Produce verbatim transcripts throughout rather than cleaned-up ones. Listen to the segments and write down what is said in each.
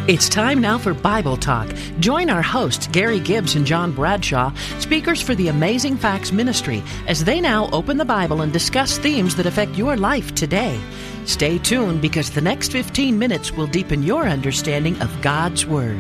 It's time now for Bible Talk. Join our hosts, Gary Gibbs and John Bradshaw, speakers for the Amazing Facts Ministry, as they now open the Bible and discuss themes that affect your life today. Stay tuned because the next fifteen minutes will deepen your understanding of God's Word.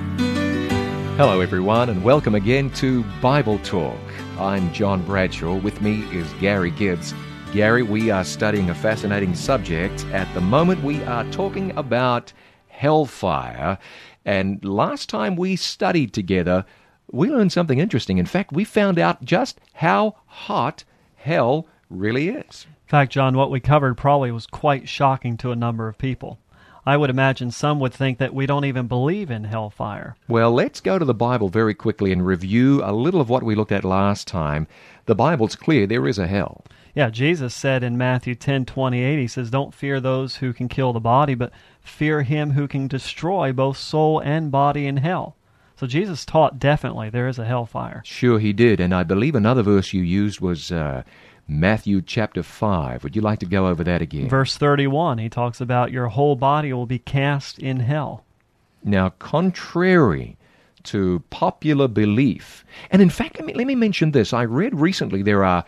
Hello, everyone, and welcome again to Bible Talk. I'm John Bradshaw. With me is Gary Gibbs. Gary, we are studying a fascinating subject. At the moment, we are talking about hellfire. And last time we studied together, we learned something interesting. In fact, we found out just how hot hell really is. In fact, John, what we covered probably was quite shocking to a number of people. I would imagine some would think that we don't even believe in hellfire. Well, let's go to the Bible very quickly and review a little of what we looked at last time. The Bible's clear, there is a hell. Yeah, Jesus said in Matthew ten twenty-eight, he says, "Don't fear those who can kill the body, but fear him who can destroy both soul and body in hell." So Jesus taught definitely there is a hellfire. Sure he did, and I believe another verse you used was uh, Matthew chapter five. Would you like to go over that again? Verse thirty-one, he talks about your whole body will be cast in hell. Now, contrary to popular belief, and in fact, let me, let me mention this. I read recently there are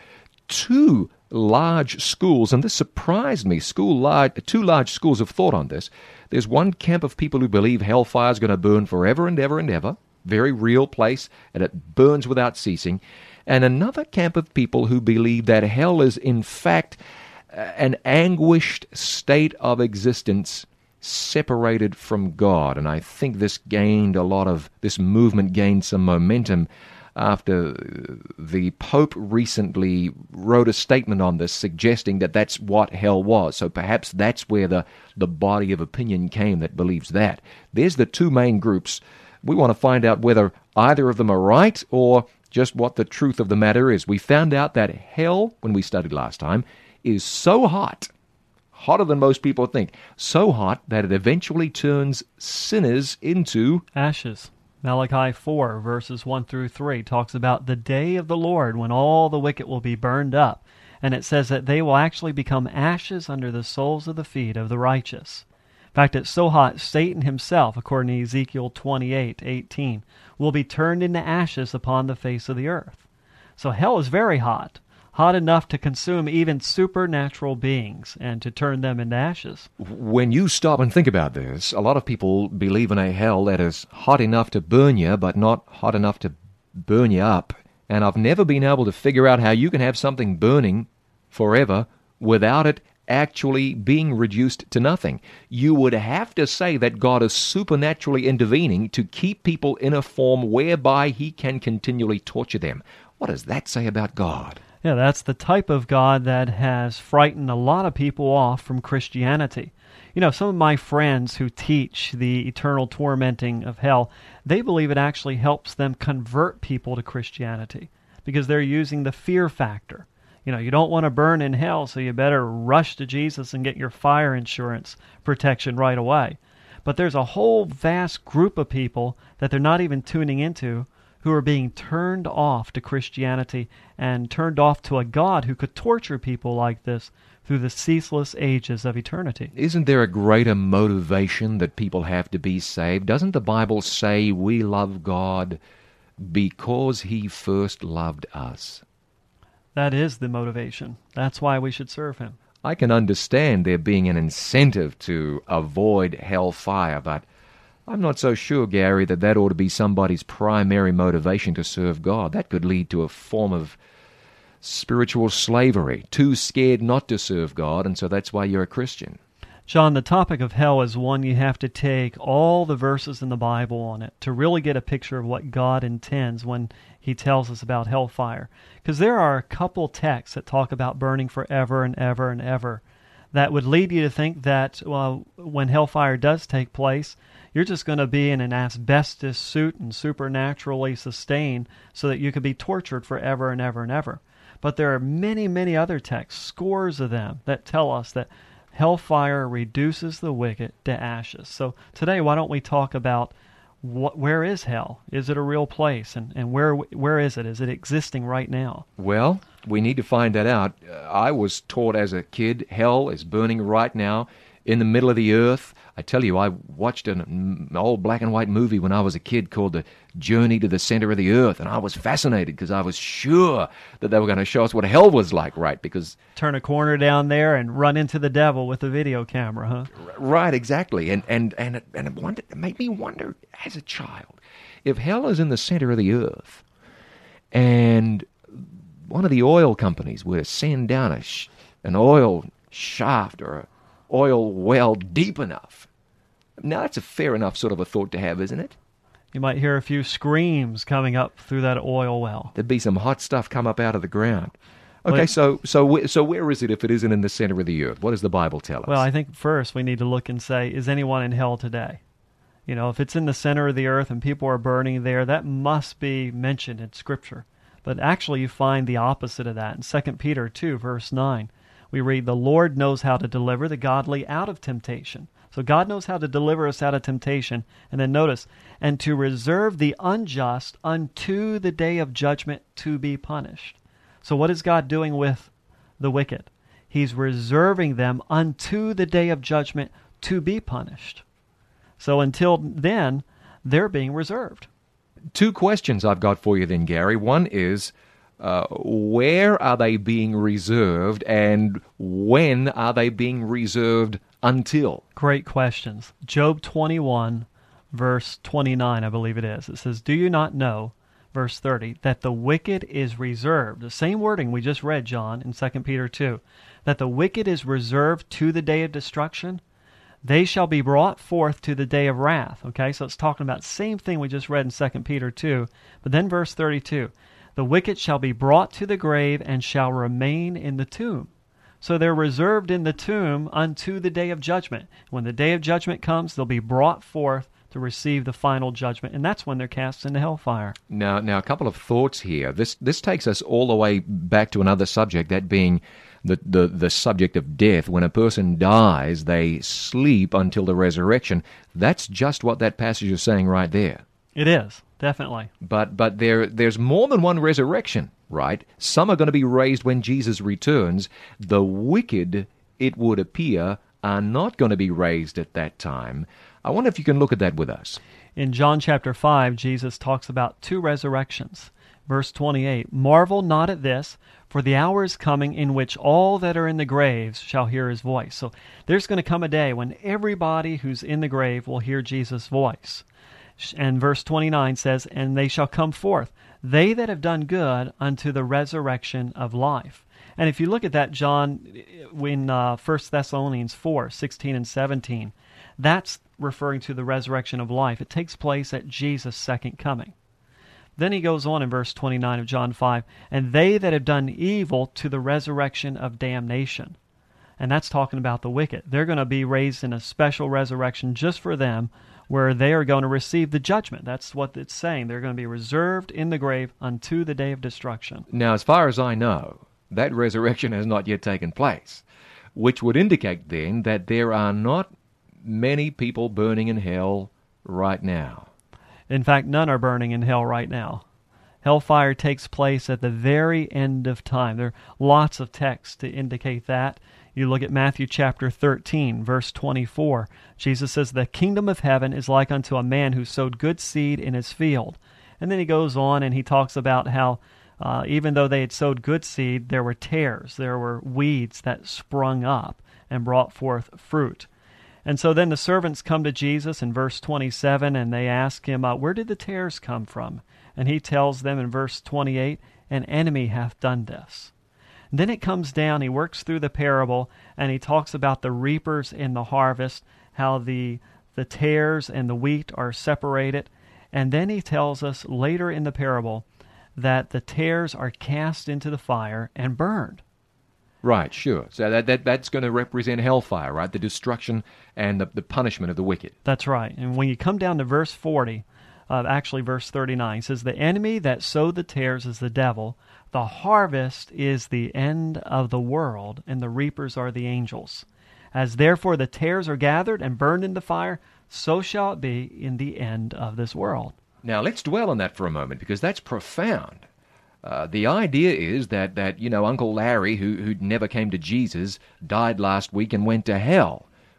two large schools, and this surprised me, school large, two large schools of thought on this. There's one camp of people who believe hellfire is going to burn forever and ever and ever, very real place, and it burns without ceasing. And another camp of people who believe that hell is, in fact, an anguished state of existence separated from God. And I think this gained a lot of, this movement gained some momentum after the Pope recently wrote a statement on this suggesting that that's what hell was. So perhaps that's where the, the body of opinion came that believes that. There's the two main groups. We want to find out whether either of them are right or just what the truth of the matter is. We found out that hell, when we studied last time, is so hot, hotter than most people think, so hot that it eventually turns sinners into ashes. Malachi four, verses one through three, talks about the day of the Lord when all the wicked will be burned up. And it says that they will actually become ashes under the soles of the feet of the righteous. In fact, it's so hot, Satan himself, according to Ezekiel twenty-eight eighteen, will be turned into ashes upon the face of the earth. So hell is very hot, hot enough to consume even supernatural beings and to turn them into ashes. When you stop and think about this, a lot of people believe in a hell that is hot enough to burn you, but not hot enough to burn you up. And I've never been able to figure out how you can have something burning forever without it actually being reduced to nothing. You would have to say that God is supernaturally intervening to keep people in a form whereby he can continually torture them. What does that say about God? Yeah, that's the type of God that has frightened a lot of people off from Christianity. You know, some of my friends who teach the eternal tormenting of hell, they believe it actually helps them convert people to Christianity because they're using the fear factor. You know, you don't want to burn in hell, so you better rush to Jesus and get your fire insurance protection right away. But there's a whole vast group of people that they're not even tuning into who are being turned off to Christianity and turned off to a God who could torture people like this through the ceaseless ages of eternity. Isn't there a greater motivation that people have to be saved? Doesn't the Bible say we love God because he first loved us? That is the motivation. That's why we should serve him. I can understand there being an incentive to avoid hellfire, but I'm not so sure, Gary, that that ought to be somebody's primary motivation to serve God. That could lead to a form of spiritual slavery, too scared not to serve God, and so that's why you're a Christian. John, the topic of hell is one you have to take all the verses in the Bible on it to really get a picture of what God intends when he tells us about hellfire. Because there are a couple texts that talk about burning forever and ever and ever that would lead you to think that well, when hellfire does take place, you're just going to be in an asbestos suit and supernaturally sustained so that you could be tortured forever and ever and ever. But there are many, many other texts, scores of them, that tell us that hellfire reduces the wicked to ashes. So today, why don't we talk about what, where is hell? Is it a real place? And, and where where is it? Is it existing right now? Well, we need to find that out. Uh, I was taught as a kid, hell is burning right now. in the middle of the earth. I tell you, I watched an old black and white movie when I was a kid called The Journey to the Center of the Earth, and I was fascinated because I was sure that they were going to show us what hell was like, right? Because turn a corner down there and run into the devil with a video camera, huh? Right, exactly. And and and it, and it, wondered, it made me wonder as a child, if hell is in the center of the earth, and one of the oil companies were to send down a sh- an oil shaft or a oil well deep enough. Now, that's a fair enough sort of a thought to have, isn't it? You might hear a few screams coming up through that oil well. There'd be some hot stuff come up out of the ground. Okay, well, so so so where is it if it isn't in the center of the earth? What does the Bible tell us? Well, I think first we need to look and say, is anyone in hell today? You know, if it's in the center of the earth and people are burning there, that must be mentioned in Scripture. But actually you find the opposite of that. In Second Peter two, verse nine, we read, "The Lord knows how to deliver the godly out of temptation." So God knows how to deliver us out of temptation. And then notice, "and to reserve the unjust unto the day of judgment to be punished." So what is God doing with the wicked? He's reserving them unto the day of judgment to be punished. So until then, they're being reserved. Two questions I've got for you then, Gary. One is, uh, where are they being reserved, and when are they being reserved until? Great questions. Job twenty-one, verse twenty-nine, I believe it is. It says, "Do you not know," verse thirty, "that the wicked is reserved," the same wording we just read, John, in Second Peter two, "that the wicked is reserved to the day of destruction? They shall be brought forth to the day of wrath." Okay, so it's talking about the same thing we just read in Second Peter two. But then verse thirty-two, "The wicked shall be brought to the grave and shall remain in the tomb." So they're reserved in the tomb unto the day of judgment. When the day of judgment comes, they'll be brought forth to receive the final judgment, and that's when they're cast into hellfire. Now, now a couple of thoughts here. This this takes us all the way back to another subject, that being the, the, the subject of death. When a person dies, they sleep until the resurrection. That's just what that passage is saying right there. It is, definitely. But but there there's more than one resurrection, right? Some are going to be raised when Jesus returns. The wicked, it would appear, are not going to be raised at that time. I wonder if you can look at that with us. In John chapter five, Jesus talks about two resurrections. Verse twenty-eight, "Marvel not at this, for the hour is coming in which all that are in the graves shall hear his voice." So there's going to come a day when everybody who's in the grave will hear Jesus' voice. And verse twenty-nine says, "And they shall come forth, they that have done good, unto the resurrection of life." And if you look at that, John, in uh, First Thessalonians four, sixteen and seventeen, that's referring to the resurrection of life. It takes place at Jesus' second coming. Then he goes on in verse twenty-nine of John five, "And they that have done evil to the resurrection of damnation." And that's talking about the wicked. They're going to be raised in a special resurrection just for them, where they are going to receive the judgment. That's what it's saying. They're going to be reserved in the grave unto the day of destruction. Now, as far as I know, that resurrection has not yet taken place, which would indicate then that there are not many people burning in hell right now. In fact, none are burning in hell right now. Hellfire takes place at the very end of time. There are lots of texts to indicate that. You look at Matthew chapter thirteen, verse twenty-four. Jesus says, "The kingdom of heaven is like unto a man who sowed good seed in his field." And then he goes on and he talks about how uh, even though they had sowed good seed, there were tares, there were weeds that sprung up and brought forth fruit. And so then the servants come to Jesus in verse twenty-seven, and they ask him, uh, where did the tares come from? And he tells them in verse twenty-eight, "An enemy hath done this." And then it comes down, he works through the parable, and he talks about the reapers in the harvest, how the, the tares and the wheat are separated. And then he tells us later in the parable that the tares are cast into the fire and burned. Right, sure. So that, that that's going to represent hellfire, right? The destruction and the, the punishment of the wicked. That's right. And when you come down to verse forty, uh, actually verse thirty-nine, it says, "The enemy that sowed the tares is the devil. The harvest is the end of the world, and the reapers are the angels. As therefore the tares are gathered and burned in the fire, so shall it be in the end of this world." Now, let's dwell on that for a moment, because that's profound. Uh, the idea is that, that, you know, Uncle Larry, who, who never came to Jesus, died last week and went to hell.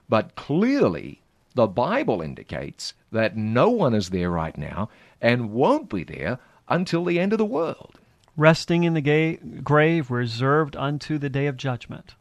But clearly, the Bible indicates that no one is there right now and won't be there until the end of the world. Resting in the ga- grave reserved unto the day of judgment.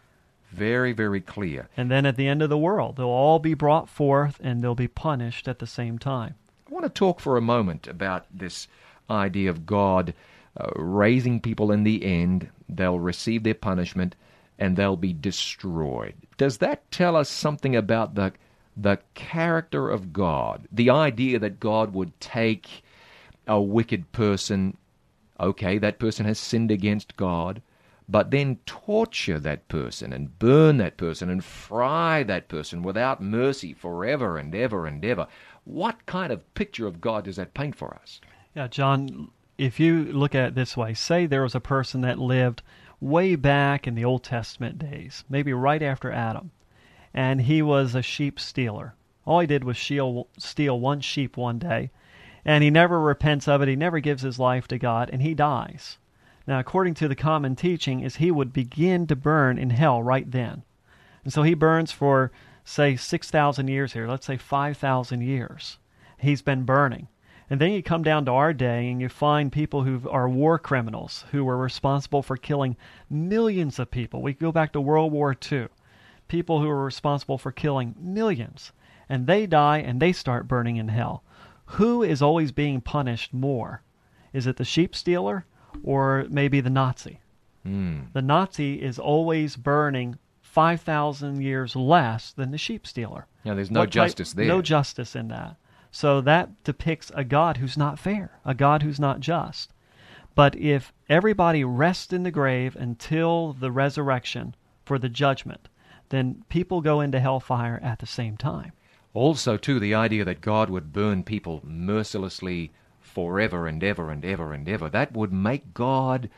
Very, very clear. And then at the end of the world, they'll all be brought forth and they'll be punished at the same time. I want to talk for a moment about this idea of God uh, raising people in the end. They'll receive their punishment and they'll be destroyed. Does that tell us something about the the character of God? The idea that God would take a wicked person, okay, that person has sinned against God, but then torture that person and burn that person and fry that person without mercy forever and ever and ever. What kind of picture of God does that paint for us? Yeah, John, if you look at it this way, say there was a person that lived way back in the Old Testament days, maybe right after Adam, and he was a sheep stealer. All he did was steal, steal one sheep one day, and he never repents of it, he never gives his life to God, and he dies. Now, according to the common teaching, is he would begin to burn in hell right then. And so he burns for, say, six thousand years here, let's say five thousand years. He's been burning. And then you come down to our day and you find people who are war criminals, who were responsible for killing millions of people. We go back to World War Two. People who were responsible for killing millions. And they die and they start burning in hell. Who is always being punished more? Is it the sheep stealer or maybe the Nazi? Mm. The Nazi is always burning five thousand years less than the sheep stealer. Yeah, there's no What justice type- there. No justice in that. So that depicts a God who's not fair, a God who's not just. But if everybody rests in the grave until the resurrection for the judgment, then people go into hellfire at the same time. Also, too, the idea that God would burn people mercilessly forever and ever and ever and ever, that would make God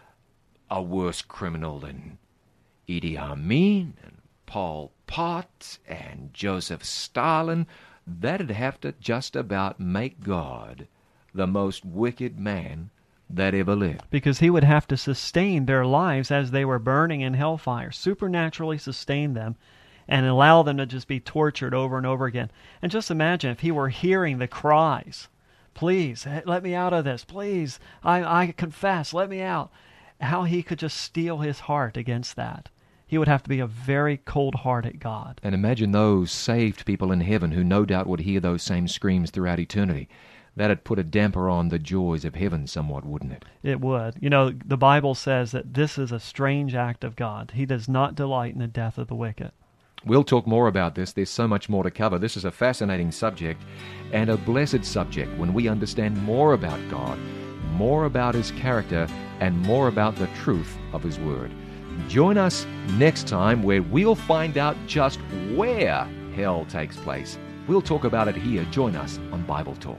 a worse criminal than Idi Amin and Pol Pot and Joseph Stalin. That'd have to just about make God the most wicked man that ever lived. Because he would have to sustain their lives as they were burning in hellfire, supernaturally sustain them, and allow them to just be tortured over and over again. And just imagine if he were hearing the cries, please, let me out of this, please, I, I confess, let me out, how he could just steel his heart against that. He would have to be a very cold-hearted God. And imagine those saved people in heaven who no doubt would hear those same screams throughout eternity. That'd put a damper on the joys of heaven somewhat, wouldn't it? It would. You know, the Bible says that this is a strange act of God. He does not delight in the death of the wicked. We'll talk more about this. There's so much more to cover. This is a fascinating subject and a blessed subject when we understand more about God, more about His character, and more about the truth of His Word. Join us next time where we'll find out just where hell takes place. We'll talk about it here. Join us on Bible Talk.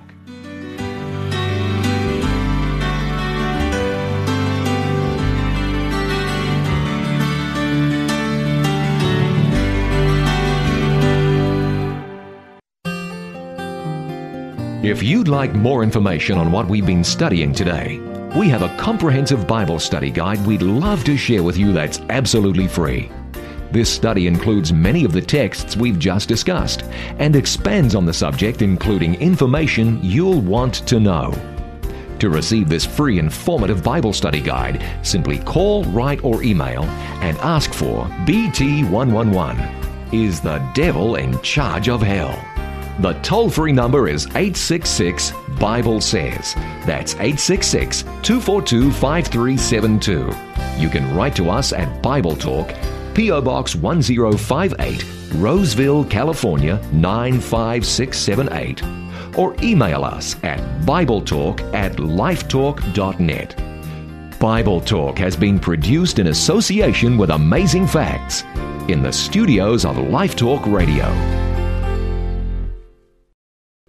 If you'd like more information on what we've been studying today, we have a comprehensive Bible study guide we'd love to share with you that's absolutely free. This study includes many of the texts we've just discussed and expands on the subject, including information you'll want to know. To receive this free informative Bible study guide, simply call, write, or email and ask for B T one one one. Is the devil in charge of hell? The toll-free number is eight six six, Bible says. That's eight six six, two four two, five three seven two. You can write to us at Bible Talk, P O Box one zero five eight, Roseville, California nine five six seven eight, or email us at BibleTalk at lifetalk dot net. Bible Talk has been produced in association with Amazing Facts in the studios of Life Talk Radio.